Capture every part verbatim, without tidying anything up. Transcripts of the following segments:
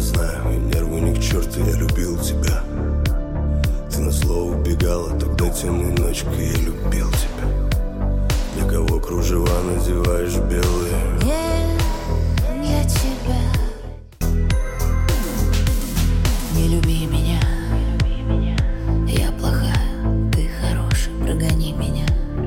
знаю, и нервы ни к черту, я любил тебя. Ты на слово убегала, тогда темной ночкой я любил тебя. Для кого кружева надеваешь белые? Нет, я тебя. Не люби меня, я плохая, ты хороший, прогони меня.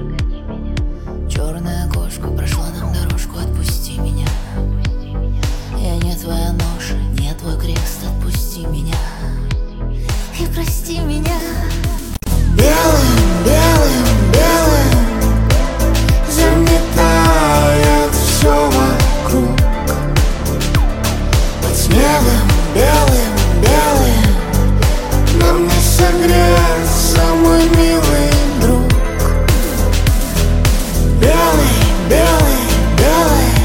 Черная кошка прошла нам дорожку, отпусти меня. Я не твоя ноша, не твой крест, отпусти меня и прости меня. Белым, белым, белым заметает все вокруг. Под снегом белым, белым нам не согреться, мой милый друг. Белый, белый, белый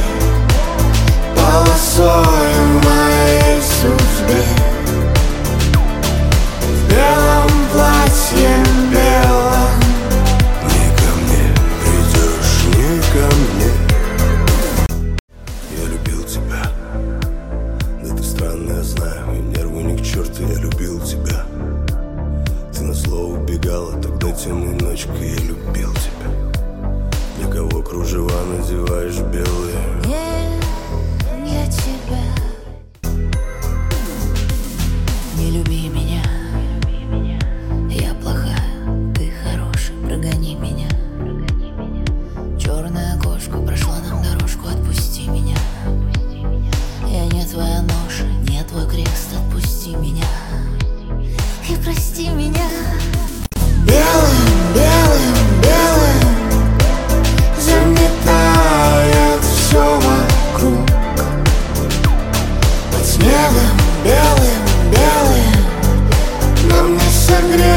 полосой в моей судьбе. В белом платье белом Не ко мне придешь, не ко мне. Я любил тебя. Да ты странная, я знаю, и нервы ни к черту, я любил тебя. Ты на слово убегала, тогда темной ночкой я любил тебя. Для кого кружева надеваешь белые? Нет, я тебя. Не люби меня, я плохая, ты хороший, прогони меня. Черная кошка прошла нам дорожку, отпусти меня. Я не твоя ноша, не твой крест, отпусти меня и прости меня. Белым, белым, белым заметает все вокруг. Под снегом белым, белым нам не согреться.